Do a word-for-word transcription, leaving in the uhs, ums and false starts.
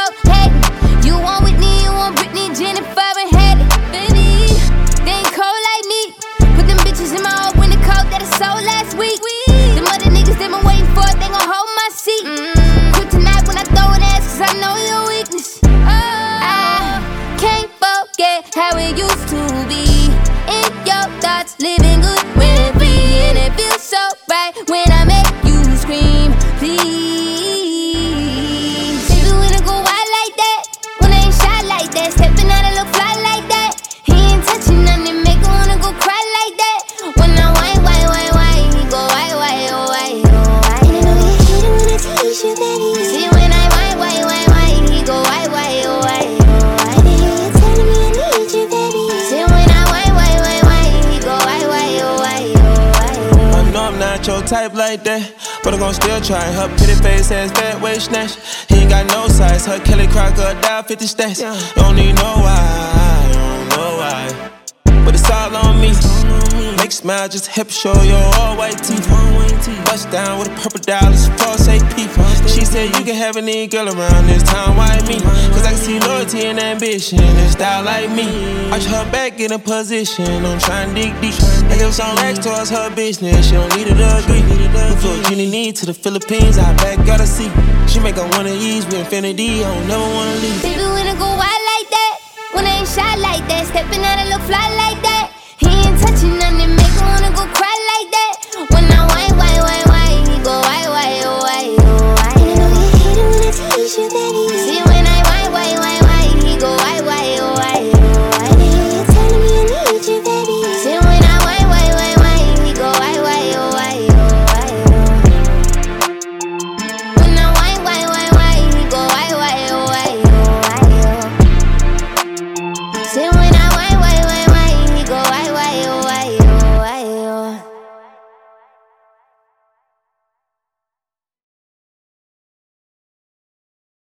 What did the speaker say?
stop hating. You want Whitney, you want Britney, Jennifer, and Haley. Baby, they ain't cold like me. Put them bitches in my old winter coat that I sold last week. Them other niggas they been waiting for it, they gon' hold my seat. Mm. Quit tonight when I throw an ass, cause I know your weakness. Oh. I can't forget how it used to be. In your thoughts, living good when it free. And it feels so right when I make you scream, please. Baby, when I go wild like that, when I ain't shy like that, stepping out and look fly like that. He ain't touching nothing, make him wanna go cry like that. When I whine, whine, whine, whine, he go whine, whine, oh, whine, oh, whine. And I know you hate it when I tease you, baby. See, when I whine, whine, whine, whine, he go whine, whine, oh, whine, oh, whine. And you're telling me I need you, baby. See, when I whine, whine, whine, whine, he go whine, whine, oh, whine, oh, whine. I know I'm not your type like that, but I'm gon' still try. Her pretty face ass fat waist snatch. He ain't got no size. Her Kelly Crocker dial fifty stacks. You don't need no why, you don't know why. But it's all on me. Make smile, just hip show your all white teeth. Bust down with a purple dollars, false A P. She said you can have any girl around this time, why me? Cause I can see loyalty and ambition and style like me. Arch her back in a position, I'm trying to dig deep. I give some racks towards her business, she don't need it to agree. Before Jenny need to the Philippines, I back gotta see. She make her wanna ease with infinity, I don't never wanna leave. Baby, when I go wild like that, when I ain't shy like that, stepping out and look fly like that.